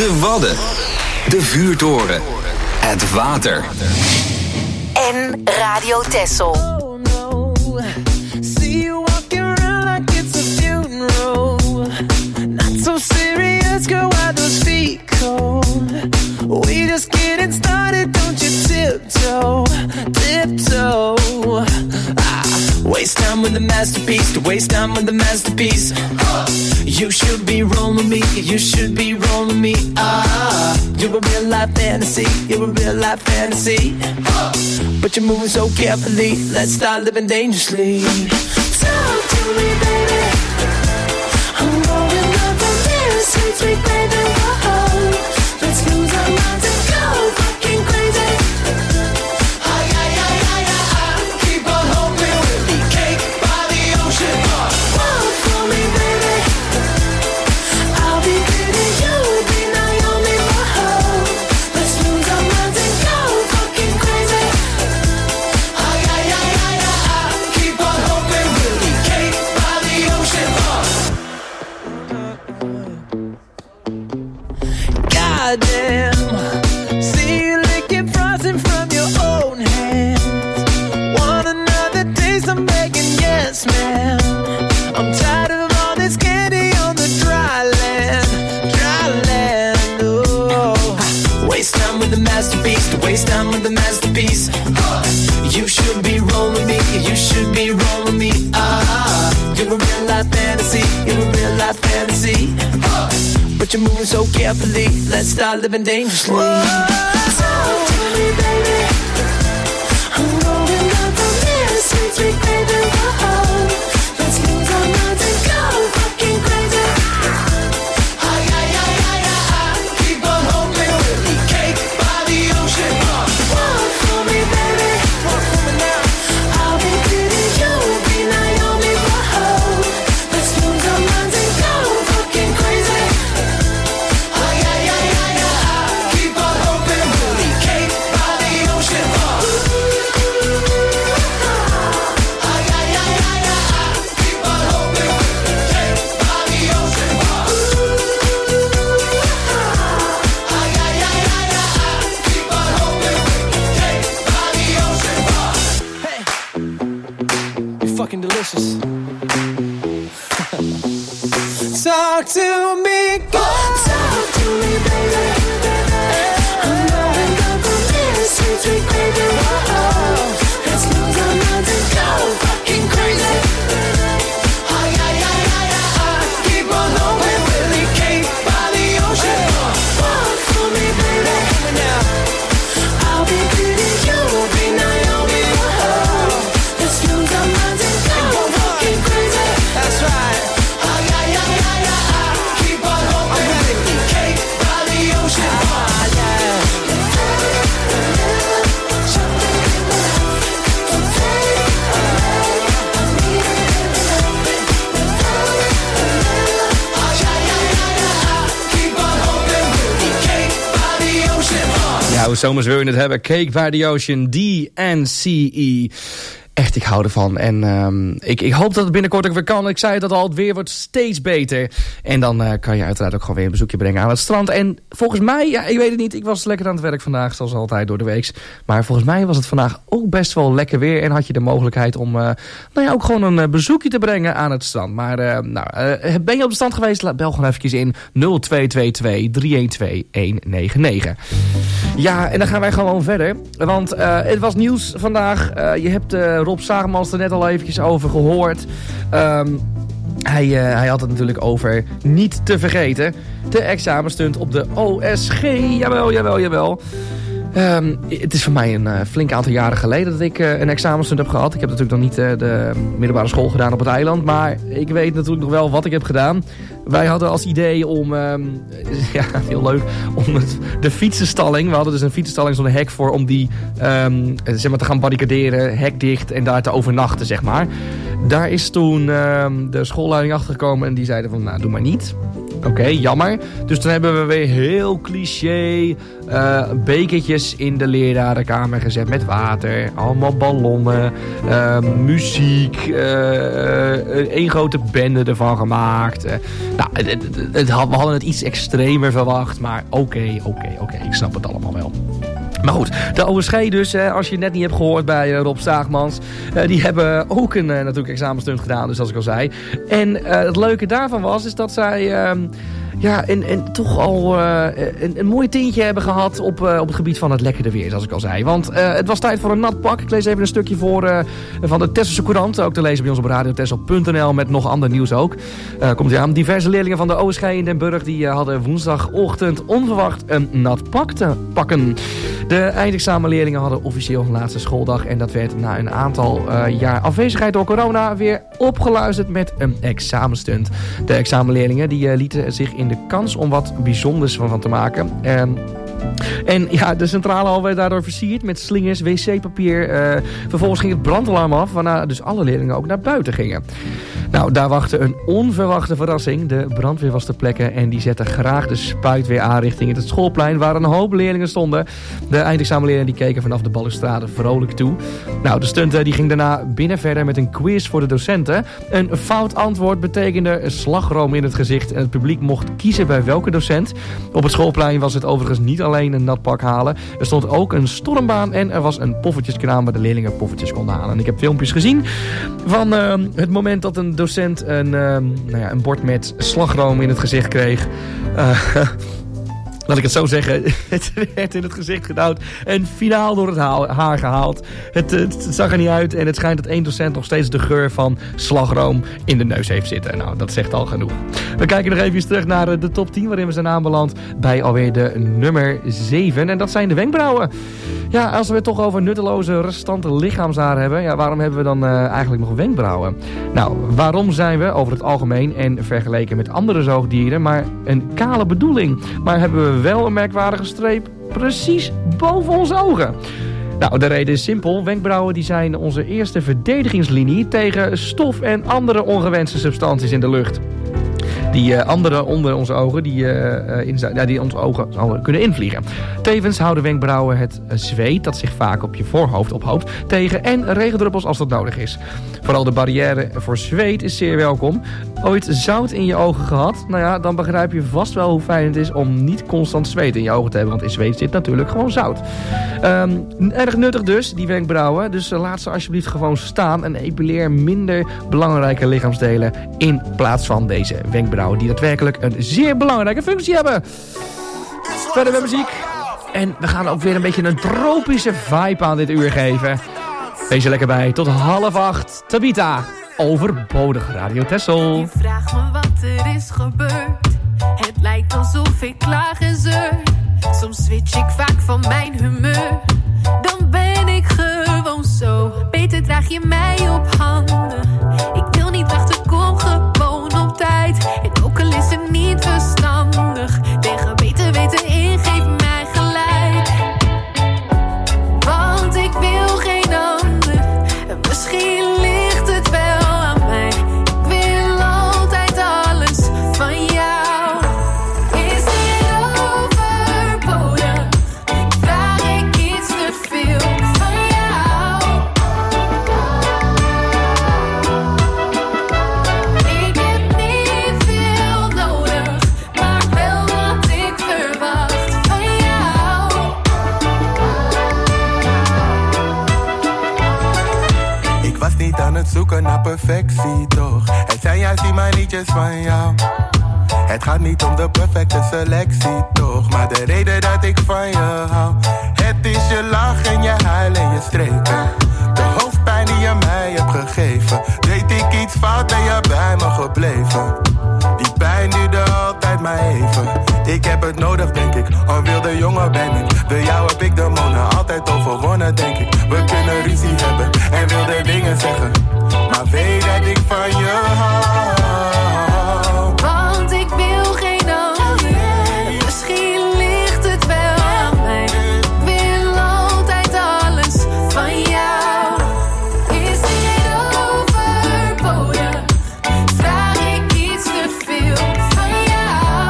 De Wadden. De Vuurtoren. Het water. En Radio Texel. See you walking around like it's a funeral. Not so serious, girl, why those feet cold? We just getting started, don't you tiptoe, tiptoe. Waste time with the masterpiece, to waste time with the masterpiece. You should be rolling me, you should be rolling me. You're a real life fantasy, you're a real life fantasy. But you're moving so carefully, let's start living dangerously. Talk to me, baby. I'm going up from here, sweet, sweet baby. Whoa, let's lose our minds and go fucking crazy. Keep on hoping we'll be cake by the ocean. Walk for me, baby. I'll be pretty, you'll be Naomi. Whoa, let's lose our minds and go fucking crazy. Keep on hoping we'll be cake by the ocean. Goddamn, see you licking frosting from your own hands. Want another taste? I'm begging, yes, ma'am. I'm tired of all this candy on the dry land, dry land. Oh, waste time with the masterpiece, to waste time with the masterpiece. You should be rolling me, you should be rolling me. You're a real life fantasy, you're a real life fantasy. But you're moving so carefully, let's start living dangerously. Talk to me, baby. I'm going up from here, sweet, sweet baby. Whoa, let's lose our minds and go fucking crazy. Keep on hoping we'll be cake by the ocean. Walk for me, baby. Walk for me now. I'll be pretty, you'll be Naomi. Whoa, let's lose our minds and go fucking crazy. Keep on hoping we'll be cake by the ocean. Keep on hoping we'll be cake by the ocean. Keep on hoping we'll be cake by the ocean. Hey, you're fucking delicious. Talk to me, God. Talk to me, baby. I'm going up from here, sweet, sweet baby. Whoa, let's lose our minds and go fucking crazy. Keep on hoping we'll be cake by the ocean. Walk for me, baby. I'll be pretty, you'll be Naomi. Whoa, let's lose our minds and go fucking crazy. That's right. Keep on hoping we'll be cake by the ocean. Keep on hoping we'll be cake by the ocean. Ja, hoe zomers wil je het hebben? Cake by the Ocean, DNCE. Echt, ik hou ervan. En ik hoop dat het binnenkort ook weer kan. Ik zei het al, het weer wordt steeds beter. En dan kan je uiteraard ook gewoon weer een bezoekje brengen aan het strand. En volgens mij, ja, ik weet het niet, ik was lekker aan het werk vandaag, zoals altijd door de weeks. Maar volgens mij was het vandaag ook best wel lekker weer. En had je de mogelijkheid om ook gewoon een bezoekje te brengen aan het strand. Maar ben je op de strand geweest? Bel gewoon eventjes in 0222 312 199. Ja, en dan gaan wij gewoon verder. Want het was nieuws vandaag. Je hebt Rob Zagemans er net al eventjes over gehoord. Hij had het natuurlijk over niet te vergeten. De examenstunt op de OSG. Jawel. Het is voor mij een flink aantal jaren geleden dat ik een examenstunt heb gehad. Ik heb natuurlijk nog niet de middelbare school gedaan op het eiland. Maar ik weet natuurlijk nog wel wat ik heb gedaan. Wij hadden als idee om, heel leuk, om de fietsenstalling. We hadden dus een fietsenstalling zonder hek voor om die te gaan barricaderen, hek dicht en daar te overnachten, zeg maar. Daar is toen de schoolleiding achtergekomen en die zeiden van, nou, doe maar niet. Oké, jammer. Dus dan hebben we weer heel cliché bekertjes in de lerarenkamer gezet met water. Allemaal ballonnen, muziek, één grote bende ervan gemaakt. We hadden het iets extremer verwacht, maar oké, ik snap het allemaal wel. Maar goed, de OSG dus, als je het net niet hebt gehoord bij Rob Staagmans, die hebben ook een natuurlijk examenstunt gedaan, dus als ik al zei. En het leuke daarvan is dat zij toch al een mooi tintje hebben gehad op het gebied van het lekkere weer, zoals ik al zei. Want het was tijd voor een nat pak. Ik lees even een stukje voor van de Tesselse Courant, ook te lezen bij ons op radiotessel.nl met nog ander nieuws ook. Komt aan. Diverse leerlingen van de OSG in Den Burg die hadden woensdagochtend onverwacht een nat pak te pakken. De eindexamenleerlingen hadden officieel een laatste schooldag en dat werd na een aantal jaar afwezigheid door corona weer opgeluisterd met een examenstunt. De examenleerlingen die lieten zich in de kans om wat bijzonders van te maken. En ja, de centrale hal werd daardoor versierd met slingers, wc-papier. Vervolgens ging het brandalarm af, waarna dus alle leerlingen ook naar buiten gingen. Nou, daar wachtte een onverwachte verrassing. De brandweer was ter plekke en die zette graag de spuit weer aan richting het schoolplein waar een hoop leerlingen stonden. De eindexamenleerlingen die keken vanaf de balustrade vrolijk toe. Nou, de stunt die ging daarna binnen verder met een quiz voor de docenten. Een fout antwoord betekende slagroom in het gezicht en het publiek mocht kiezen bij welke docent. Op het schoolplein was het overigens niet alleen een nat pak halen. Er stond ook een stormbaan en er was een poffertjeskraam waar de leerlingen poffertjes konden halen. En ik heb filmpjes gezien van het moment dat een docent een bord met slagroom in het gezicht kreeg. Laat ik het zo zeggen, het werd in het gezicht gedouwd en finaal door het haar gehaald. Het zag er niet uit en het schijnt dat één docent nog steeds de geur van slagroom in de neus heeft zitten. Nou, dat zegt al genoeg. We kijken nog even terug naar de top 10 waarin we zijn aanbeland bij alweer de nummer 7. En dat zijn de wenkbrauwen. Ja, als we het toch over nutteloze restante lichaamshaar hebben, ja, waarom hebben we dan eigenlijk nog wenkbrauwen? Nou, waarom zijn we over het algemeen en vergeleken met andere zoogdieren maar een kale bedoeling? Maar hebben we wel een merkwaardige streep precies boven onze ogen? Nou, de reden is simpel. Wenkbrauwen die zijn onze eerste verdedigingslinie tegen stof en andere ongewenste substanties in de lucht. Die andere onder onze ogen, die onze ogen kunnen invliegen. Tevens houden wenkbrauwen het zweet dat zich vaak op je voorhoofd ophoopt tegen en regendruppels als dat nodig is. Vooral de barrière voor zweet is zeer welkom. Ooit zout in je ogen gehad? Nou ja, dan begrijp je vast wel hoe fijn het is om niet constant zweet in je ogen te hebben. Want in zweet zit natuurlijk gewoon zout. Erg nuttig dus, die wenkbrauwen. Dus laat ze alsjeblieft gewoon staan en epileer minder belangrijke lichaamsdelen in plaats van deze wenkbrauwen die daadwerkelijk een zeer belangrijke functie hebben. Verder met muziek. En we gaan ook weer een beetje een tropische vibe aan dit uur geven. Wees er lekker bij. Tot 7:30. Tabita. Overbodig Radio Tessel. Je vraagt me wat er is gebeurd. Het lijkt alsof ik klaag en zeur. Soms switch ik vaak van mijn humeur. Dan ben ik gewoon zo. Beter draag je mij op handen. Ik wil niet wachten, kom gewoon op tijd. En ook al is het niet verstandig. Tegen beter weten in, geef mij gelijk. Want ik wil geen ander. Misschien ligt het wel aan mij. Ik wil altijd alles van jou. Is dit overbodig? Vraag ik iets te veel van jou? Ik heb niet veel nodig, maar wel wat ik verwacht van jou. Ik was niet aan het zoeken naar perfectie, toch? Het zijn juist die manietjes van jou. Het gaat niet om de perfecte selectie, toch? Maar de reden dat ik van je hou. Het is je lach en je huil en je streken. De hoofdpijn die je mij hebt gegeven. Deed ik iets fout, ben je bij me gebleven. Die pijn duurde altijd maar even. Ik heb het nodig, denk ik. Een wilde jongen ben ik. Door jou heb ik de monen altijd overwonnen, denk ik. We kunnen ruzie hebben en wilde dingen zeggen. Maar weet dat ik van je hou. Want ik wil geen ander. Misschien ligt het wel aan mij. Ik wil altijd alles van jou. Is dit overbodig? Vraag ik iets te veel van jou?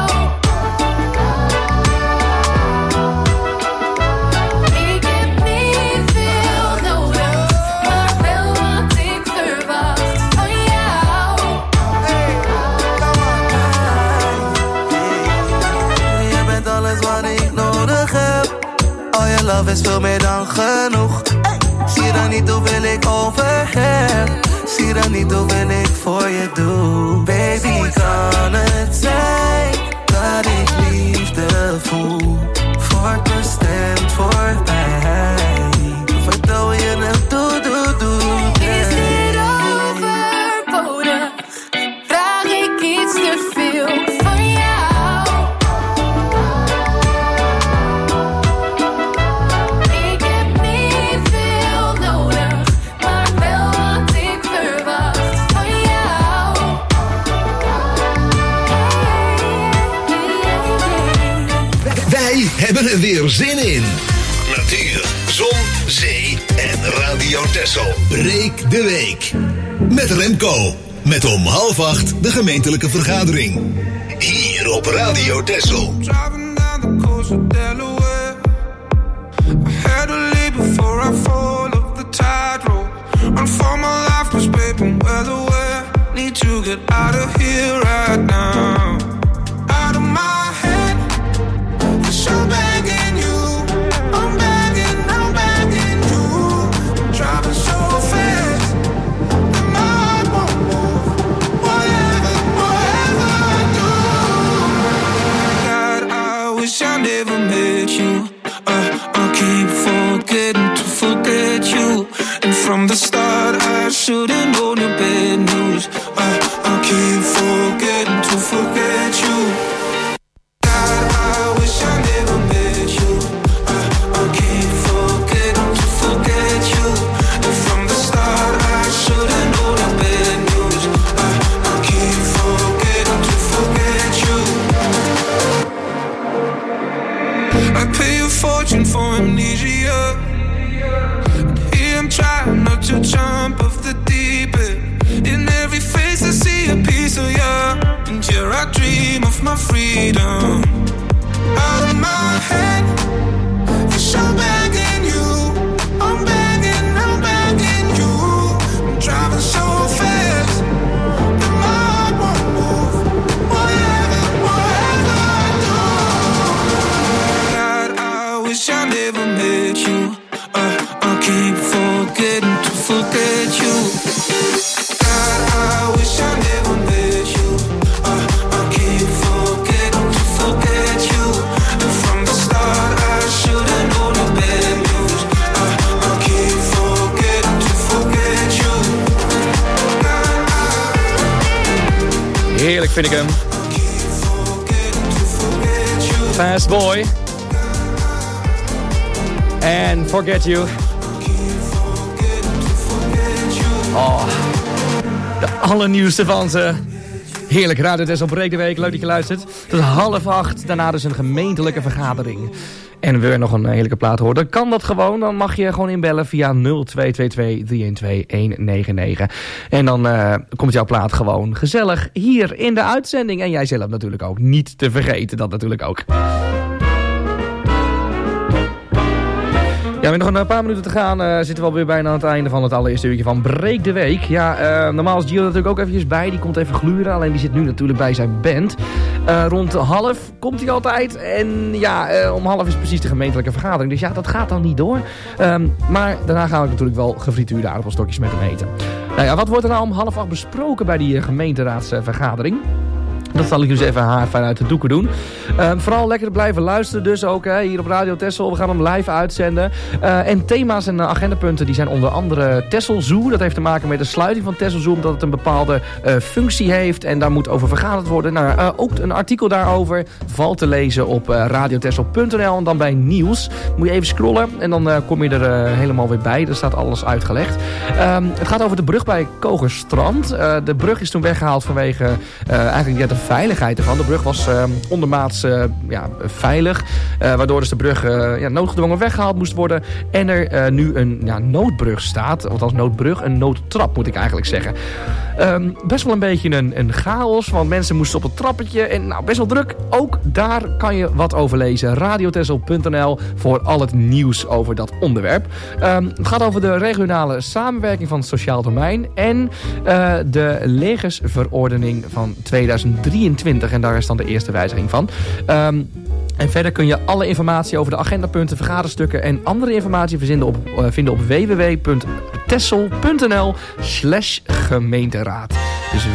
Your love is veel meer dan genoeg. Zie dan niet hoeveel ik overgeef. Zie dan niet hoeveel ik voor je doe. Baby, kan het zijn dat ik liefde voel? Wordt bestemd voor mij. Vertel je het, doe. Is dit overbodig? Vraag ik iets te veel van jou? Ik heb niet veel nodig, maar wel wat ik verwacht van jou. Wij hebben er weer zin in. Natuur, zon, zee en Radio Texel. Breek de week. Met Remco. Met om 7:30 de gemeentelijke vergadering. Hier op Radio Texel. Driving down the coast of Delaware. I had to leave before I fall off the tightrope. Run for my life, 'cause babe, I'm well aware. Need to get out of here right now. Out of my head, 'cause I'm begging you. I'm begging you. Driving so fast, and my heart won't move. Whatever I do. God, I wish I never met you. I keep forgetting to forget you. And from the start, I should've known the bad news. I keep forgetting to forget you. God, I wish I never met you. I keep forgetting to forget you. And from the start, I should've known the bad news. I keep forgetting to forget you. I pay a fortune for amnesia. And here I'm trying not to jump off the deep end. In every face I see a piece of you. And here I dream of my freedom. Out of my head, 'cause I'm begging you. I'm begging you. I'm driving so fast, and my heart won't move. Whatever I do. God, I wish I never met you. I keep forgetting to forget you. God, I wish I never met you. I keep forgetting to forget you. And from the start, I should've known the bad news. I keep forgetting to forget you. Heerlijk vind ik hem. Fast Boy. And Forget You. Oh, de allernieuwste van ze. Heerlijk, Radio Texel Breek de Week. Leuk dat je luistert. Tot 7:30. Daarna dus een gemeentelijke vergadering. En wil je nog een heerlijke plaat horen, dan kan dat gewoon. Dan mag je gewoon inbellen via 0222 312 199. En dan komt jouw plaat gewoon gezellig hier in de uitzending. En jij zelf natuurlijk ook. Niet te vergeten, dat natuurlijk ook. Ja, we hebben nog een paar minuten te gaan. Zitten we alweer bijna aan het einde van het allereerste uurtje van Breek de Week. Ja, normaal is Gio natuurlijk ook eventjes bij. Die komt even gluren. Alleen die zit nu natuurlijk bij zijn band. Rond 1:30 komt hij altijd. En ja, om 1:30 is precies de gemeentelijke vergadering. Dus ja, dat gaat dan niet door. Maar daarna gaan we natuurlijk wel gefrituurde aardappelstokjes met hem eten. Nou ja, wat wordt er nou om 7:30 besproken bij die gemeenteraadsvergadering? Dat zal ik dus even haar fijn uit de doeken doen. Vooral lekker blijven luisteren dus ook hier op Radio Texel. We gaan hem live uitzenden. En thema's en agendapunten die zijn onder andere Texel Zoo. Dat heeft te maken met de sluiting van Texel Zoo. Omdat het een bepaalde functie heeft. En daar moet over vergaderd worden. Nou, ook een artikel daarover valt te lezen op radiotexel.nl. En dan bij nieuws. Moet je even scrollen. En dan kom je er helemaal weer bij. Er staat alles uitgelegd. Het gaat over de brug bij Kogerstrand. De brug is toen weggehaald vanwege eigenlijk de veiligheid ervan. De brug was ondermaats veilig. Waardoor dus de brug noodgedwongen weggehaald moest worden. En er nu een noodbrug staat. Althans noodbrug, een noodtrap moet ik eigenlijk zeggen. Best wel een beetje een chaos. Want mensen moesten op het trappetje. En best wel druk. Ook daar kan je wat over lezen. Radiotexel.nl voor al het nieuws over dat onderwerp. Het gaat over de regionale samenwerking van het sociaal domein. En de legersverordening van 2023. En daar is dan de eerste wijziging van. En verder kun je alle informatie over de agendapunten, vergaderstukken en andere informatie vinden op www.texel.nl/gemeenteraad. Dus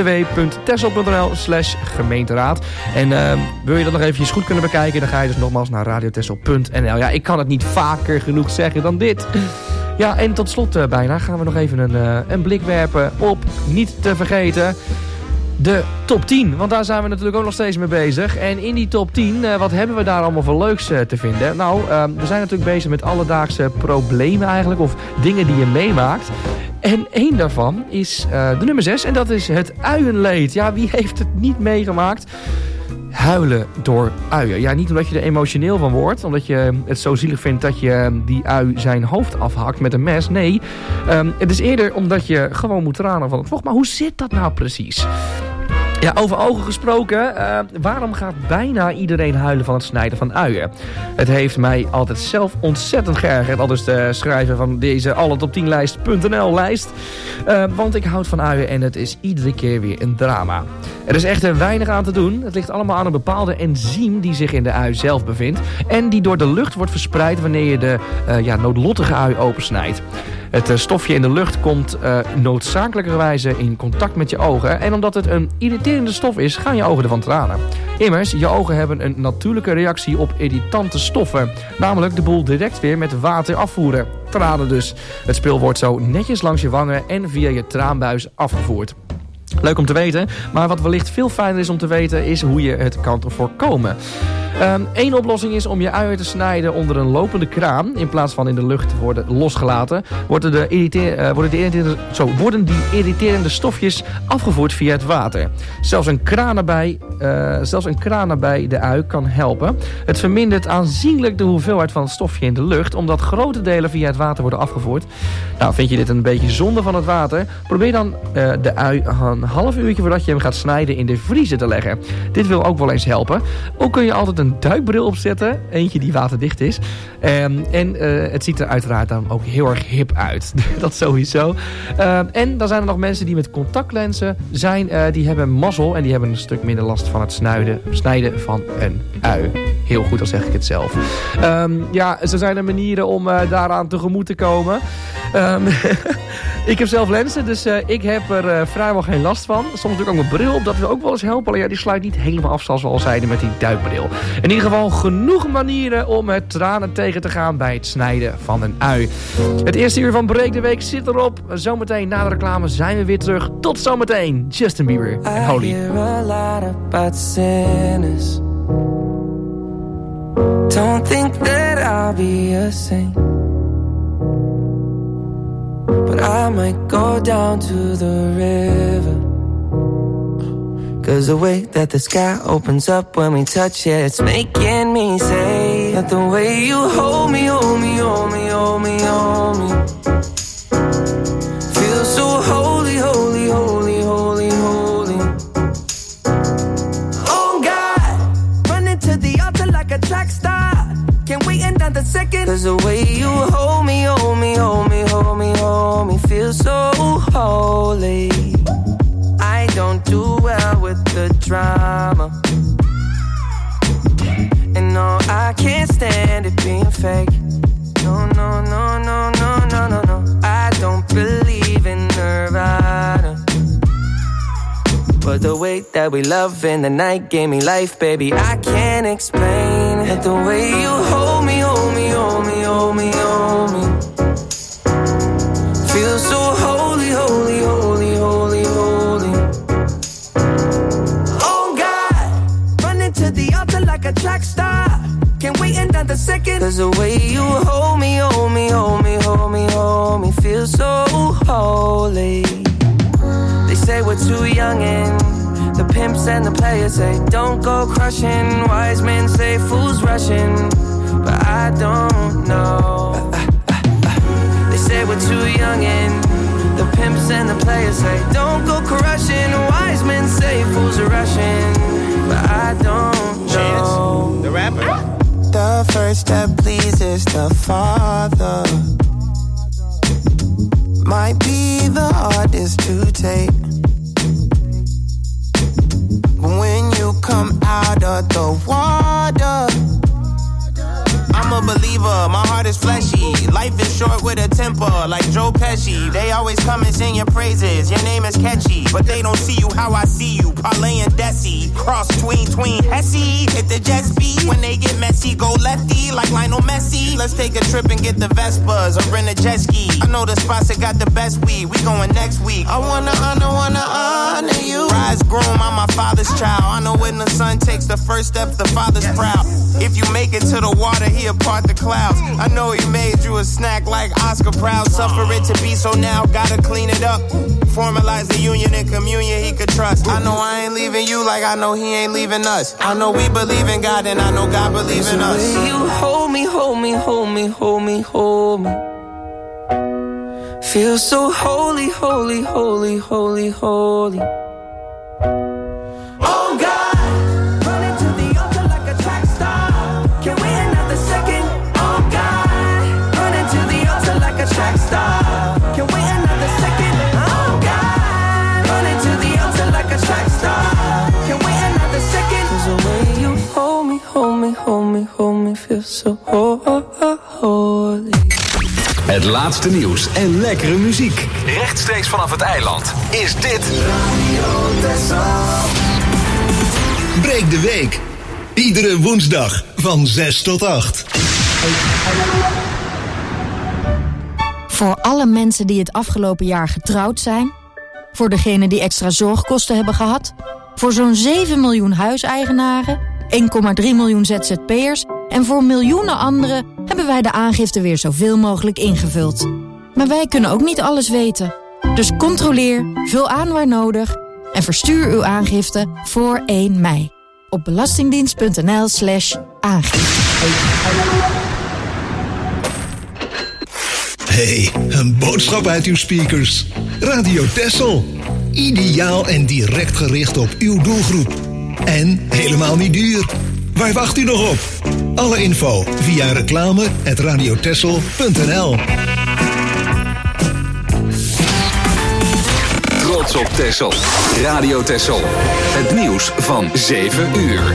www.texel.nl/gemeenteraad. En wil je dat nog eventjes goed kunnen bekijken, dan ga je dus nogmaals naar radiotexel.nl. Ja, ik kan het niet vaker genoeg zeggen dan dit. Ja, en tot slot bijna gaan we nog even een blik werpen op, niet te vergeten, de top 10. Want daar zijn we natuurlijk ook nog steeds mee bezig. En in die top 10, wat hebben we daar allemaal voor leuks te vinden? Nou, we zijn natuurlijk bezig met alledaagse problemen eigenlijk, of dingen die je meemaakt. En één daarvan is de nummer 6 en dat is het uienleed. Ja, wie heeft het niet meegemaakt? Huilen door uien. Ja, niet omdat je er emotioneel van wordt, omdat je het zo zielig vindt dat je die ui zijn hoofd afhakt met een mes. Nee, het is eerder omdat je gewoon moet tranen van het vocht. Maar hoe zit dat nou precies? Ja, over ogen gesproken, waarom gaat bijna iedereen huilen van het snijden van uien? Het heeft mij altijd zelf ontzettend geërgerd, al dus de schrijver van deze alletop10lijst.nl lijst. Want ik houd van uien en het is iedere keer weer een drama. Er is echt weinig aan te doen. Het ligt allemaal aan een bepaalde enzym die zich in de ui zelf bevindt. En die door de lucht wordt verspreid wanneer je de noodlottige ui opensnijdt. Het stofje in de lucht komt noodzakelijkerwijze in contact met je ogen. En omdat het een irriterende stof is, gaan je ogen ervan tranen. Immers, je ogen hebben een natuurlijke reactie op irritante stoffen. Namelijk de boel direct weer met water afvoeren. Tranen dus. Het spul wordt zo netjes langs je wangen en via je traanbuis afgevoerd. Leuk om te weten, maar wat wellicht veel fijner is om te weten is hoe je het kan voorkomen. Eén oplossing is om je uien te snijden onder een lopende kraan. In plaats van in de lucht te worden losgelaten, worden die irriterende stofjes afgevoerd via het water. Zelfs een kraan nabij de ui kan helpen. Het vermindert aanzienlijk de hoeveelheid van het stofje in de lucht, omdat grote delen via het water worden afgevoerd. Nou, vind je dit een beetje zonde van het water? Probeer dan de ui een half uurtje voordat je hem gaat snijden in de vriezer te leggen. Dit wil ook wel eens helpen. Ook kun je altijd een duikbril opzetten. Eentje die waterdicht is. Het ziet er uiteraard dan ook heel erg hip uit. Dat sowieso. En dan zijn er nog mensen die met contactlenzen zijn. Die hebben mazzel en die hebben een stuk minder last van het snijden van een ui. Heel goed, dan zeg ik het zelf. Zo zijn er manieren om daaraan tegemoet te komen. Ik heb zelf lenzen, dus ik heb er vrijwel geen last van. Soms doe ik ook mijn bril op, dat wil ook wel eens helpen. Alleen die sluit niet helemaal af, zoals we al zeiden, met die duikbril. In ieder geval genoeg manieren om het tranen tegen te gaan bij het snijden van een ui. Het eerste uur van Breek de Week zit erop. Zometeen na de reclame zijn we weer terug. Tot zometeen. Justin Bieber en Holy. I hear a lot about sinners. Don't think that I'll be a saint, but I might go down to the river. 'Cause the way that the sky opens up when we touch it, it's making me say that the way you hold me, hold me, hold me, hold me, hold me, feels so holy, holy, holy, holy, holy. Oh God, running to the altar like a track star. Can't wait another second. 'Cause the way you hold me, hold me, hold me, hold me, hold me, feels so holy. I don't do well with the drama, and no, I can't stand it being fake. No, no, no, no, no, no, no, no. I don't believe in Nirvana, but the way that we love in the night gave me life, baby. I can't explain it. The way you hold me, hold me, hold me, hold me, hold me, feels so holy, holy, holy, holy, holy. Oh God, running to the altar like a track star. Can't wait another second. 'Cause the way you hold me, hold me, hold me, hold me, hold me, feels so holy. They say we're too young and the pimps and the players say don't go crushing. Wise men say fools rushing, but I don't know. They say we're too young and the pimps and the players say don't go crushing. Wise men say fools are rushing, but I don't know. Chance, the rapper. The first step pleases the Father might be the hardest to take, but when you come out of the water, believer, my heart is fleshy. Life is short with a temper, like Joe Pesci. They always come and sing your praises, your name is catchy. But they don't see you how I see you, Parlay and Desi. Cross tween, Hesse. Hit the jet speed, when they get messy, go lefty, like Lionel Messi. Let's take a trip and get the Vespas, or rent a jet ski. I know the spots that got the best weed, we going next week. I wanna honor you. Rise groom, I'm my father's child. I know when the son takes the first step, the father's proud. If you make it to the water, he'll part the clouds. I know he made you a snack like Oscar Proud. Suffer it to be, so now gotta clean it up. Formalize the union and communion he could trust. I know I ain't leaving you like I know he ain't leaving us. I know we believe in God and I know God believes in us. You hold me, hold me, hold me, hold me, hold me. Feel so holy, holy, holy, holy, holy. Oh God, running to the altar like a track star. Can we another second? Oh God, running to the altar like a track star. Can we another second? Oh God, running to the altar like a track star. Can we another second? 'Cause the way you hold me, hold me, hold me, hold me, feel so holy. Het laatste nieuws en lekkere muziek. Rechtstreeks vanaf het eiland is dit Breek de week. Iedere woensdag van 6 tot 8. Voor alle mensen die het afgelopen jaar getrouwd zijn. Voor degenen die extra zorgkosten hebben gehad. Voor zo'n 7 miljoen huiseigenaren. 1,3 miljoen ZZP'ers. En voor miljoenen anderen hebben wij de aangifte weer zoveel mogelijk ingevuld. Maar wij kunnen ook niet alles weten. Dus controleer, vul aan waar nodig en verstuur uw aangifte voor 1 mei. Op belastingdienst.nl/aangifte. Hey, een boodschap uit uw speakers. Radio Texel. Ideaal en direct gericht op uw doelgroep. En helemaal niet duur. Waar wacht u nog op? Alle info via reclame@radiotexel.nl. Trots op Texel. Radio Texel. Het nieuws van 7 uur.